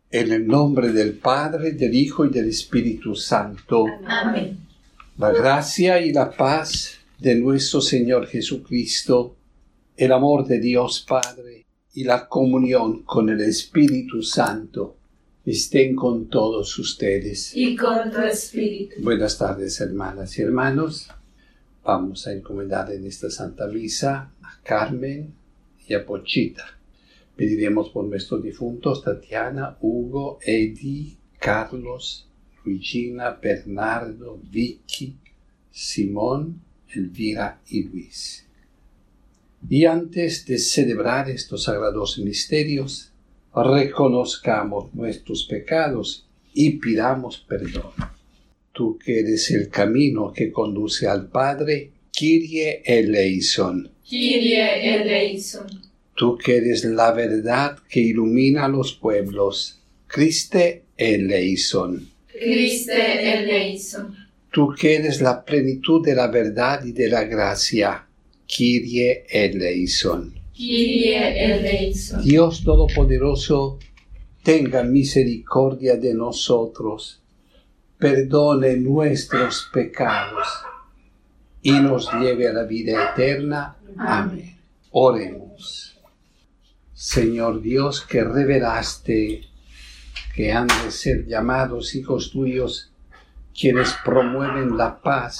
En el nombre del Padre, del Hijo y del Espíritu Santo. Amén. La gracia y la paz de nuestro Señor Jesucristo, el amor de Dios Padre y la comunión con el Espíritu Santo estén con todos ustedes. Y con tu espíritu. Buenas tardes, hermanas y hermanos. Vamos a encomendar en esta Santa Misa a Carmen y a Pochita. Pediremos por nuestros difuntos Tatiana, Hugo, Eddie, Carlos, Luigina, Bernardo, Vicky, Simón, Elvira y Luis. Y antes de celebrar estos sagrados misterios, reconozcamos nuestros pecados y pidamos perdón. Tú que eres el camino que conduce al Padre, Kyrie eleison. Kyrie eleison. Tú que eres la verdad que ilumina a los pueblos, Christe eleison. Christe eleison. Tú que eres la plenitud de la verdad y de la gracia, Kyrie eleison. Kyrie eleison. Dios Todopoderoso, tenga misericordia de nosotros, perdone nuestros pecados y nos lleve a la vida eterna. Amén. Oremos. Señor Dios, que revelaste que han de ser llamados hijos tuyos quienes promueven la paz,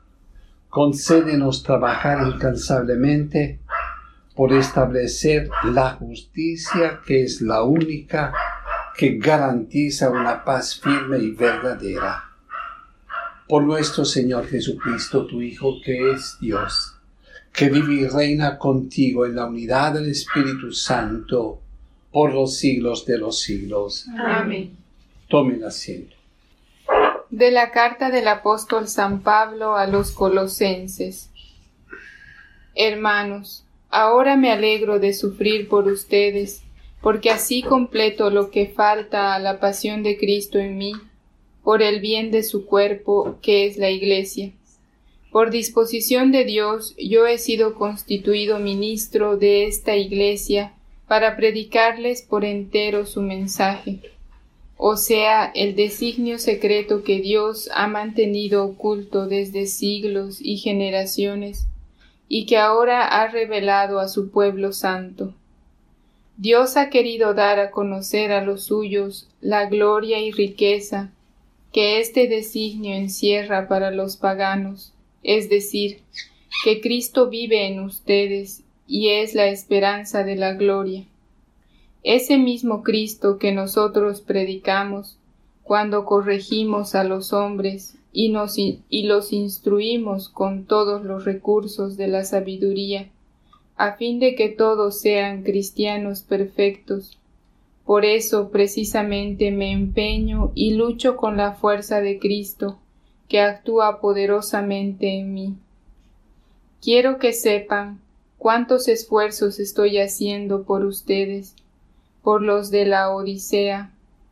concédenos trabajar incansablemente por establecer la justicia, que es la única que garantiza una paz firme y verdadera. Por nuestro Señor Jesucristo, tu Hijo, que es Dios, que vive y reina contigo en la unidad del Espíritu Santo, por los siglos de los siglos. Amén. Tomen asiento. De la carta del apóstol San Pablo a los Colosenses. Hermanos, ahora me alegro de sufrir por ustedes, porque así completo lo que falta a la pasión de Cristo en mí, por el bien de su cuerpo, que es la Iglesia. Por disposición de Dios, yo he sido constituido ministro de esta Iglesia para predicarles por entero su mensaje, o sea, el designio secreto que Dios ha mantenido oculto desde siglos y generaciones, y que ahora ha revelado a su pueblo santo. Dios ha querido dar a conocer a los suyos la gloria y riqueza que este designio encierra para los paganos, es decir, que Cristo vive en ustedes y es la esperanza de la gloria. Ese mismo Cristo que nosotros predicamos cuando corregimos a los hombres y los instruimos con todos los recursos de la sabiduría, a fin de que todos sean cristianos perfectos. Por eso precisamente me empeño y lucho con la fuerza de Cristo, que actúa poderosamente en mí. Quiero que sepan cuántos esfuerzos estoy haciendo por ustedes, por los de la Odisea,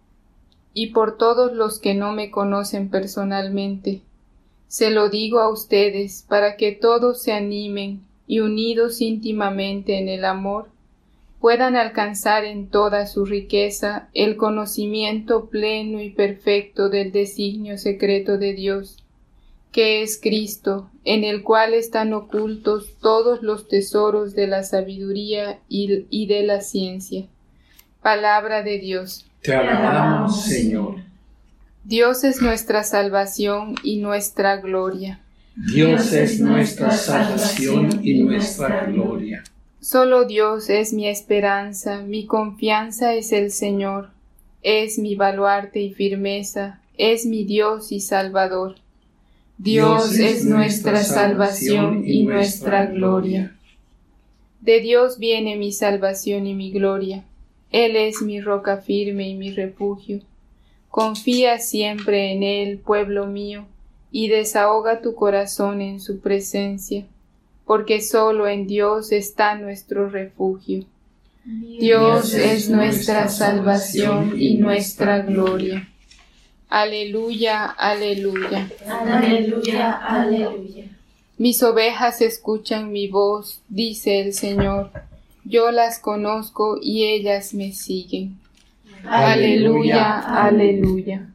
y por todos los que no me conocen personalmente. Se lo digo a ustedes para que todos se animen y unidos íntimamente en el amor, puedan alcanzar en toda su riqueza el conocimiento pleno y perfecto del designio secreto de Dios, que es Cristo, en el cual están ocultos todos los tesoros de la sabiduría y de la ciencia. Palabra de Dios. Te alabamos, Señor. Dios es nuestra salvación y nuestra gloria. Dios es nuestra salvación y nuestra gloria. Solo Dios es mi esperanza, mi confianza es el Señor, es mi baluarte y firmeza, es mi Dios y Salvador. Dios es nuestra salvación y nuestra gloria. De Dios viene mi salvación y mi gloria. Él es mi roca firme y mi refugio. Confía siempre en Él, pueblo mío, y desahoga tu corazón en su presencia, porque solo en Dios está nuestro refugio. Dios es nuestra salvación y nuestra gloria. Aleluya, aleluya. Aleluya, aleluya. Mis ovejas escuchan mi voz, dice el Señor. Yo las conozco y ellas me siguen. Aleluya, aleluya.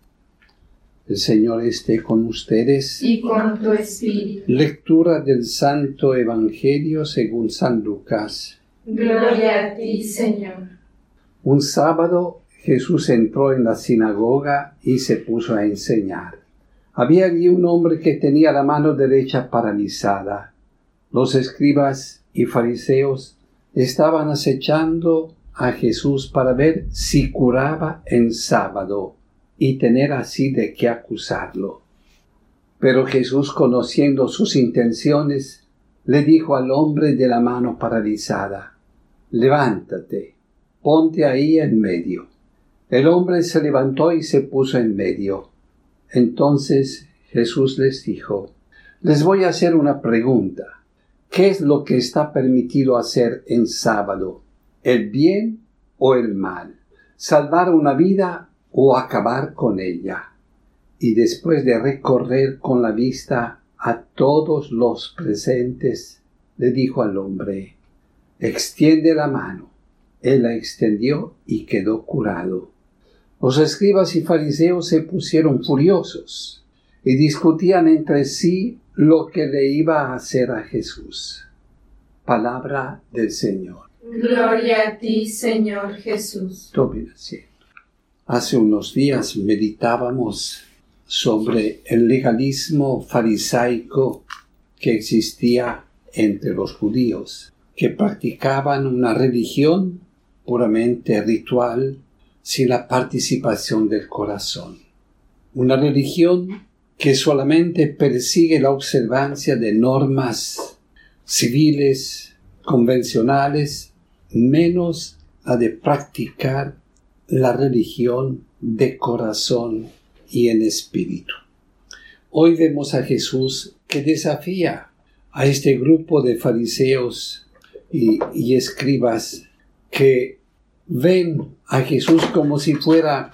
El Señor esté con ustedes. Y con tu espíritu. Lectura del Santo Evangelio según San Lucas. Gloria a ti, Señor. Un sábado Jesús entró en la sinagoga y se puso a enseñar. Había allí un hombre que tenía la mano derecha paralizada. Los escribas y fariseos estaban acechando a Jesús para ver si curaba en sábado y tener así de qué acusarlo. Pero Jesús, conociendo sus intenciones, le dijo al hombre de la mano paralizada: «Levántate, ponte ahí en medio». El hombre se levantó y se puso en medio. Entonces Jesús les dijo: «Les voy a hacer una pregunta. ¿Qué es lo que está permitido hacer en sábado? ¿El bien o el mal? ¿Salvar una vida o acabar con ella?» Y después de recorrer con la vista a todos los presentes, le dijo al hombre: «Extiende la mano». Él la extendió y quedó curado. Los escribas y fariseos se pusieron furiosos y discutían entre sí lo que le iba a hacer a Jesús. Palabra del Señor. Gloria a ti, Señor Jesús. Tomen asiento. Hace unos días meditábamos sobre el legalismo farisaico que existía entre los judíos, que practicaban una religión puramente ritual sin la participación del corazón. Una religión que solamente persigue la observancia de normas civiles, convencionales, menos la de practicar la religión de corazón y en espíritu. Hoy vemos a Jesús que desafía a este grupo de fariseos y escribas que ven a Jesús como si fuera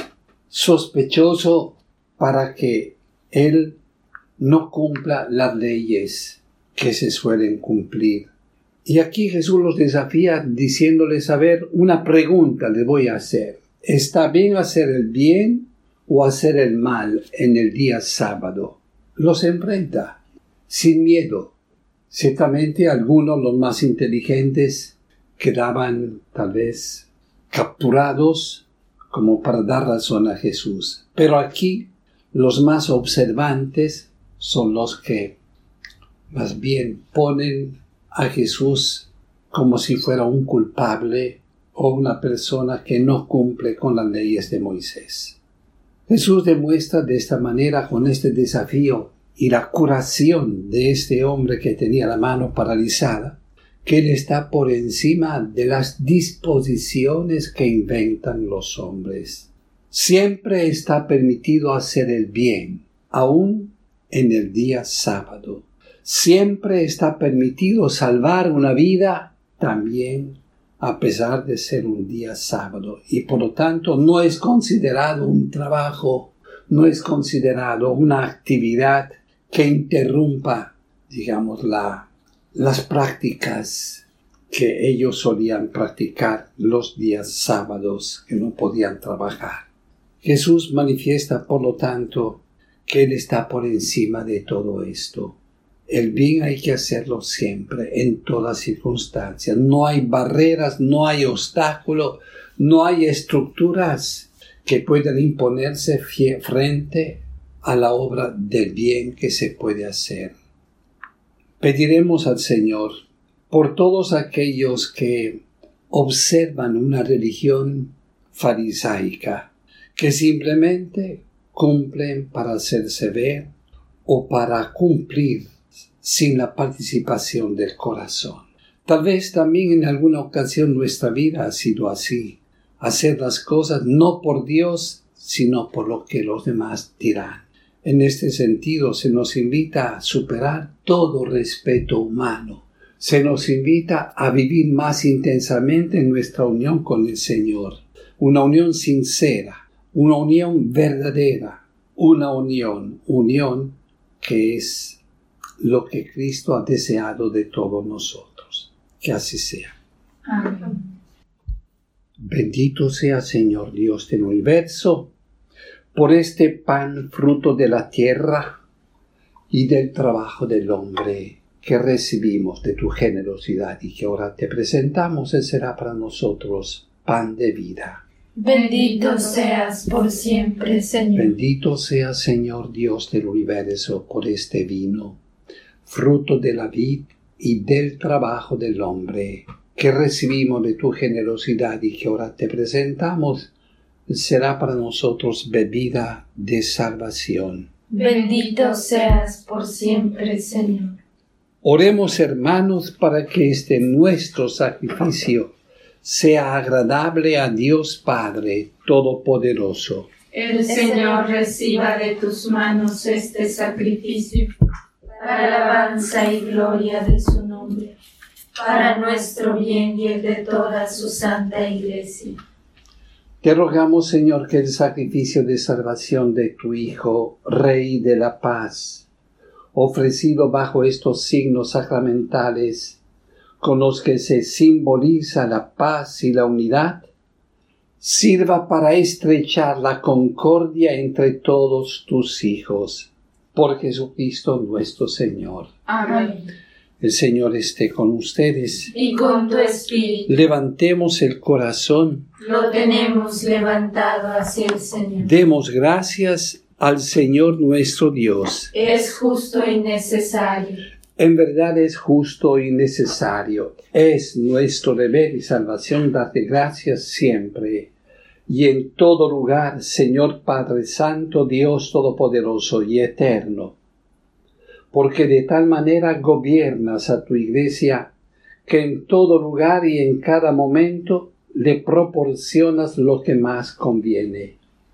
sospechoso para que Él no cumpla las leyes que se suelen cumplir. Y aquí Jesús los desafía diciéndoles: a ver, una pregunta les voy a hacer. ¿Está bien hacer el bien o hacer el mal en el día sábado? Los enfrenta sin miedo. Ciertamente algunos, los más inteligentes, quedaban tal vez capturados como para dar razón a Jesús. Pero aquí los más observantes son los que más bien ponen a Jesús como si fuera un culpable o una persona que no cumple con las leyes de Moisés. Jesús demuestra de esta manera, con este desafío y la curación de este hombre que tenía la mano paralizada, que Él está por encima de las disposiciones que inventan los hombres. Siempre está permitido hacer el bien, aún en el día sábado. Siempre está permitido salvar una vida, también a pesar de ser un día sábado. Y por lo tanto no es considerado un trabajo, no es considerado una actividad que interrumpa, digamos, las prácticas que ellos solían practicar los días sábados que no podían trabajar. Jesús manifiesta, por lo tanto, que Él está por encima de todo esto. El bien hay que hacerlo siempre, en todas circunstancias. No hay barreras, no hay obstáculos, no hay estructuras que puedan imponerse frente a la obra del bien que se puede hacer. Pediremos al Señor por todos aquellos que observan una religión farisaica, que simplemente cumplen para hacerse ver o para cumplir sin la participación del corazón. Tal vez también en alguna ocasión nuestra vida ha sido así, hacer las cosas no por Dios, sino por lo que los demás dirán. En este sentido se nos invita a superar todo respeto humano. Se nos invita a vivir más intensamente nuestra unión con el Señor. Una unión sincera, una unión verdadera, una unión que es lo que Cristo ha deseado de todos nosotros. Que así sea. Amén. Bendito sea, Señor Dios del universo, por este pan fruto de la tierra y del trabajo del hombre que recibimos de tu generosidad y que ahora te presentamos. Él será para nosotros pan de vida. Bendito seas por siempre, Señor. Bendito sea, Señor Dios del universo, por este vino, fruto de la vid y del trabajo del hombre que recibimos de tu generosidad y que ahora te presentamos. Será para nosotros bebida de salvación. Bendito seas por siempre, Señor. Oremos, hermanos, para que este nuestro sacrificio sea agradable a Dios Padre Todopoderoso. El Señor reciba de tus manos este sacrificio, para alabanza y gloria de su nombre, para nuestro bien y el de toda su santa Iglesia. Te rogamos, Señor, que el sacrificio de salvación de tu Hijo, Rey de la Paz, ofrecido bajo estos signos sacramentales, con los que se simboliza la paz y la unidad, sirva para estrechar la concordia entre todos tus hijos. Por Jesucristo nuestro Señor. Amén. El Señor esté con ustedes. Y con tu espíritu. Levantemos el corazón. Lo tenemos levantado hacia el Señor. Demos gracias al Señor nuestro Dios. Es justo y necesario. En verdad es justo y necesario. Es nuestro deber y salvación darte gracias siempre y en todo lugar, Señor Padre Santo, Dios Todopoderoso y Eterno, porque de tal manera gobiernas a tu Iglesia que en todo lugar y en cada momento le proporcionas lo que más conviene.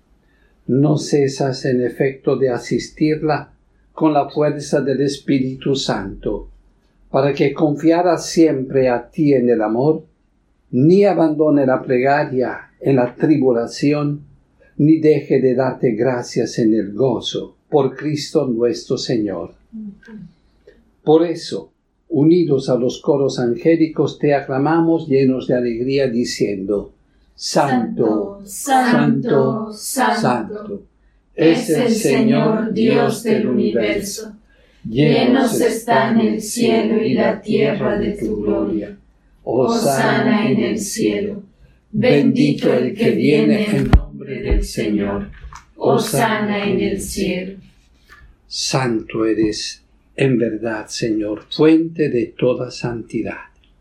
No cesas en efecto de asistirla con la fuerza del Espíritu Santo, para que confiara siempre a ti en el amor, ni abandone la plegaria en la tribulación, ni deje de darte gracias en el gozo, por Cristo nuestro Señor. Por eso, unidos a los coros angélicos, te aclamamos llenos de alegría, diciendo: Santo, Santo, Santo, es el Señor Dios del universo. Llenos están el cielo y la tierra de tu gloria. Hosana en el cielo. Bendito el que viene en nombre del Señor. Hosana en el cielo. Santo eres, en verdad, Señor, fuente de toda santidad.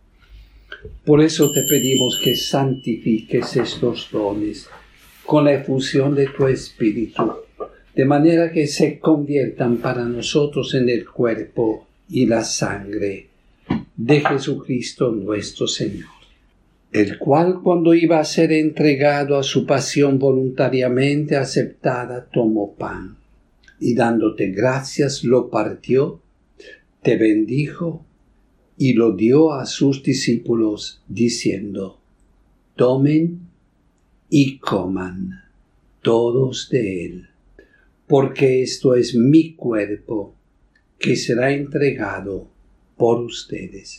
Por eso te pedimos que santifiques estos dones con la efusión de tu Espíritu, de manera que se conviertan para nosotros en el cuerpo y la sangre de Jesucristo nuestro Señor, el cual, cuando iba a ser entregado a su pasión voluntariamente aceptada, tomó pan y dándote gracias lo partió, te bendijo y lo dio a sus discípulos diciendo: tomen y coman todos de él, porque esto es mi cuerpo que será entregado por ustedes.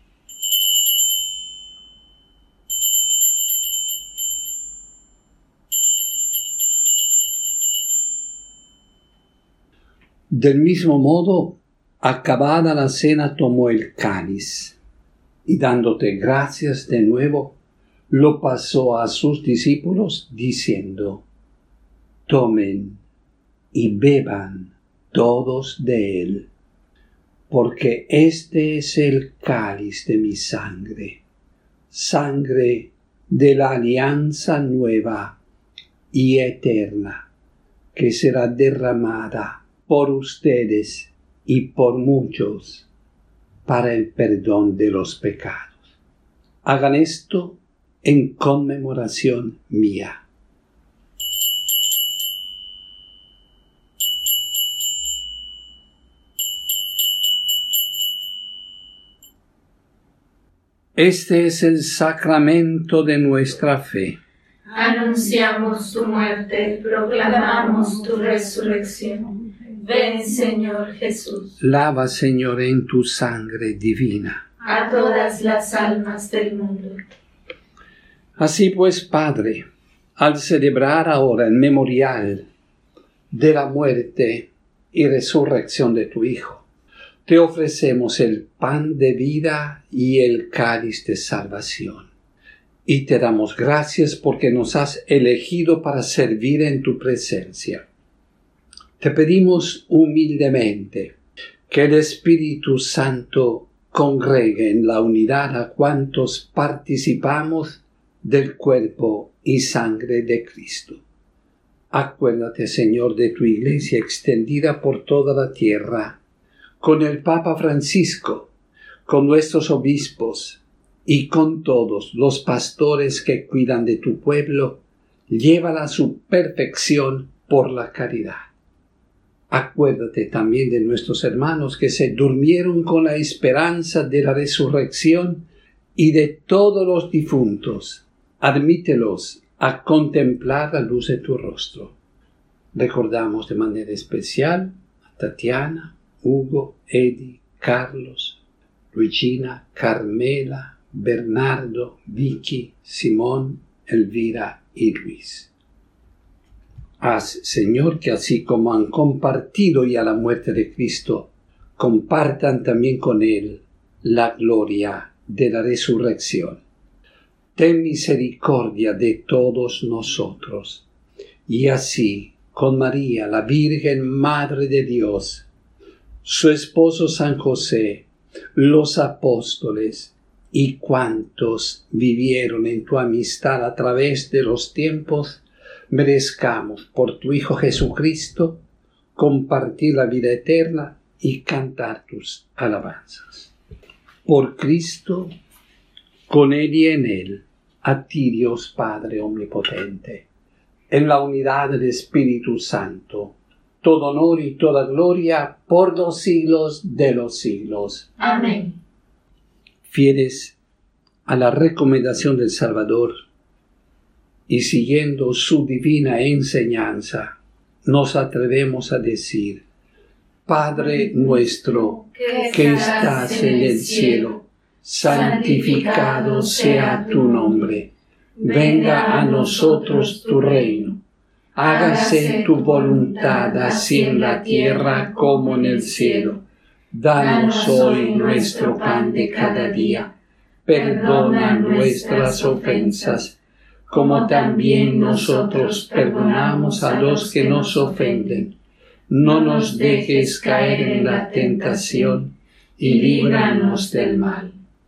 Del mismo modo, acabada la cena, tomó el cáliz y dándote gracias de nuevo, lo pasó a sus discípulos diciendo: tomen y beban todos de él, porque este es el cáliz de mi sangre, sangre de la alianza nueva y eterna, que será derramada por ustedes y por muchos para el perdón de los pecados. Hagan esto en conmemoración mía. Este es el sacramento de nuestra fe. Anunciamos tu muerte, proclamamos tu resurrección. Ven, Señor Jesús. Lava, Señor, en tu sangre divina a todas las almas del mundo. Así pues, Padre, al celebrar ahora el memorial de la muerte y resurrección de tu Hijo, te ofrecemos el pan de vida y el cáliz de salvación. Y te damos gracias porque nos has elegido para servir en tu presencia. Te pedimos humildemente que el Espíritu Santo congregue en la unidad a cuantos participamos del cuerpo y sangre de Cristo. Acuérdate, Señor, de tu Iglesia extendida por toda la tierra, con el Papa Francisco, con nuestros obispos y con todos los pastores que cuidan de tu pueblo. Llévala a su perfección por la caridad. Acuérdate también de nuestros hermanos que se durmieron con la esperanza de la resurrección y de todos los difuntos. Admítelos a contemplar la luz de tu rostro. Recordamos de manera especial a Tatiana, Hugo, Eddie, Carlos, Luigina, Carmela, Bernardo, Vicky, Simón, Elvira y Luis. Haz, Señor, que así como han compartido ya la muerte de Cristo, compartan también con Él la gloria de la resurrección. Ten misericordia de todos nosotros, y así, con María, la Virgen Madre de Dios, su esposo San José, los apóstoles y cuantos vivieron en tu amistad a través de los tiempos, merezcamos por tu Hijo Jesucristo compartir la vida eterna y cantar tus alabanzas. Por Cristo, con Él y en Él, a ti Dios Padre Omnipotente, en la unidad del Espíritu Santo, todo honor y toda gloria por los siglos de los siglos. Amén. Fieles a la recomendación del Salvador y siguiendo su divina enseñanza, nos atrevemos a decir: Padre nuestro que estás en el cielo, santificado sea tu nombre. Venga a nosotros tu reino. Hágase tu voluntad así en la tierra como en el cielo. Danos hoy nuestro pan de cada día. Perdona nuestras ofensas, como también nosotros perdonamos a los que nos ofenden. No nos dejes caer en la tentación, y líbranos del mal.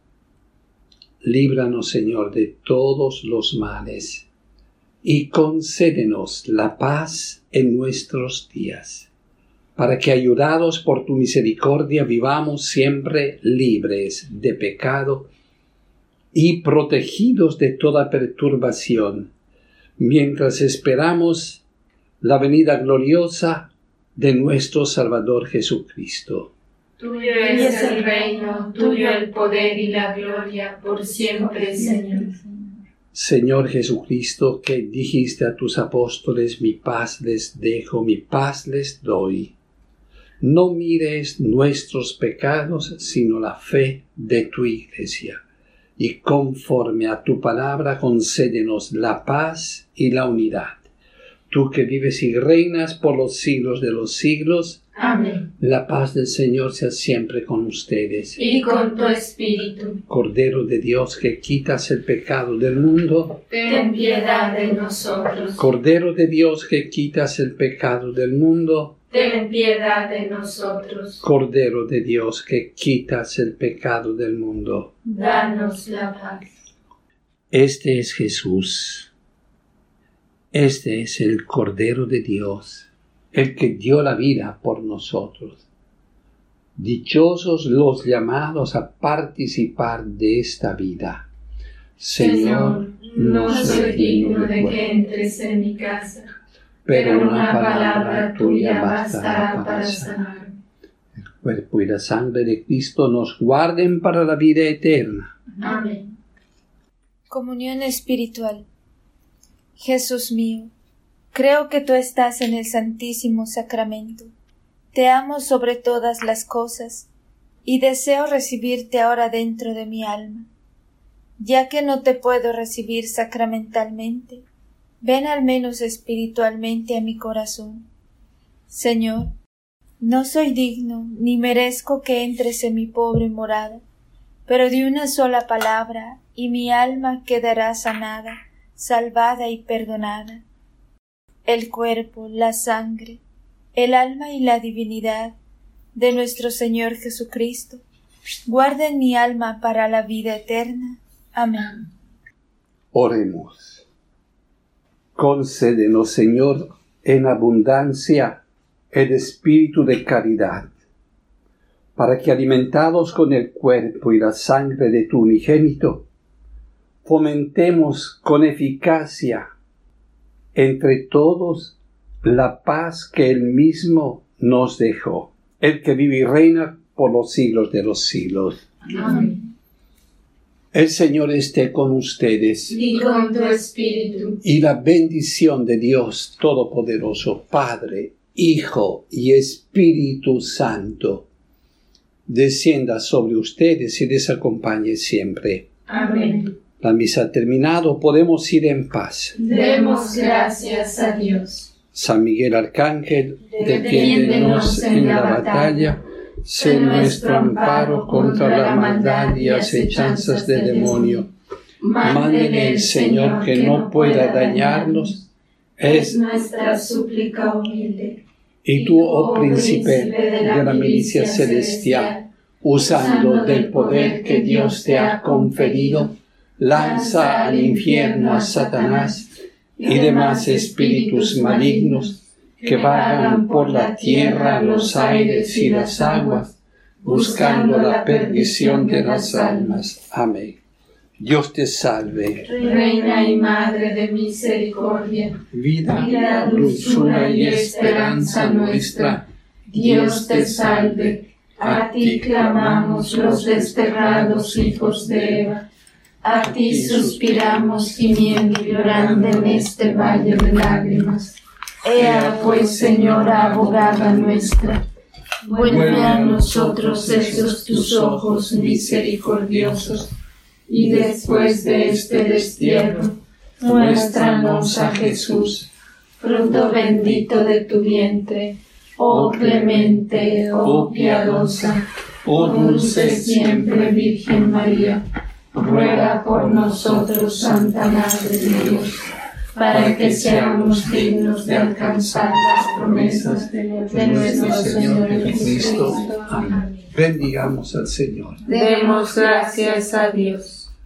Líbranos, Señor, de todos los males, y concédenos la paz en nuestros días, para que, ayudados por tu misericordia, vivamos siempre libres de pecado y protegidos de toda perturbación, mientras esperamos la venida gloriosa de nuestro Salvador Jesucristo. Tuyo es el reino, tuyo el poder y la gloria, por siempre, Señor. Señor Jesucristo, que dijiste a tus apóstoles: mi paz les dejo, mi paz les doy. No mires nuestros pecados, sino la fe de tu Iglesia. Y conforme a tu palabra, concédenos la paz y la unidad. Tú que vives y reinas por los siglos de los siglos. Amén. La paz del Señor sea siempre con ustedes. Y con tu espíritu. Cordero de Dios, que quitas el pecado del mundo, ten piedad de nosotros. Cordero de Dios, que quitas el pecado del mundo, ten piedad de nosotros. Cordero de Dios, que quitas el pecado del mundo, danos la paz. Este es Jesús. Este es el Cordero de Dios, el que dio la vida por nosotros. Dichosos los llamados a participar de esta vida. Señor, no soy digno de que entres en mi casa, pero una palabra tuya bastará para sanar. El cuerpo y la sangre de Cristo nos guarden para la vida eterna. Amén. Comunión espiritual. Jesús mío, creo que tú estás en el Santísimo Sacramento. Te amo sobre todas las cosas y deseo recibirte ahora dentro de mi alma. ya que no te puedo recibir sacramentalmente, ven al menos espiritualmente a mi corazón. Señor, no soy digno ni merezco que entres en mi pobre morada, pero de una sola palabra y mi alma quedará sanada, salvada y perdonada. El cuerpo, la sangre, el alma y la divinidad de nuestro Señor Jesucristo guarden mi alma para la vida eterna. Amén. Oremos. Concédenos, Señor, en abundancia el espíritu de caridad, para que, alimentados con el cuerpo y la sangre de tu unigénito, fomentemos con eficacia entre todos la paz que él mismo nos dejó, el que vive y reina por los siglos de los siglos. Amén. El Señor esté con ustedes. Y con tu espíritu. Y la bendición de Dios Todopoderoso, Padre, Hijo y Espíritu Santo, descienda sobre ustedes y les acompañe siempre. Amén. La misa ha terminado, podemos ir en paz. Demos gracias a Dios. San Miguel Arcángel, defiéndenos en la batalla, sé nuestro amparo contra la maldad y acechanzas del demonio. Mándele el Señor que no pueda dañarnos, es nuestra súplica humilde. Y tú, oh príncipe de la milicia celestial, usando del poder que Dios te ha conferido, lanza al infierno a Satanás y demás espíritus malignos que vagan por la tierra, los aires y las aguas, buscando la perdición de las almas. Amén. Dios te salve, Reina y Madre de misericordia, vida, dulzura y esperanza nuestra. Dios te salve. A ti clamamos los desterrados hijos de Eva. A ti suspiramos gimiendo y llorando en este valle de lágrimas. Ea pues, Señora abogada nuestra, vuelve a nosotros esos tus ojos misericordiosos, y después de este destierro, muéstranos a Jesús, fruto bendito de tu vientre, oh clemente, oh piadosa, oh dulce siempre Virgen María. Ruega por nosotros, Santa Madre de Dios, para que seamos dignos de alcanzar las promesas de nuestro Señor Jesucristo. Amén. Bendigamos al Señor. Demos gracias a Dios.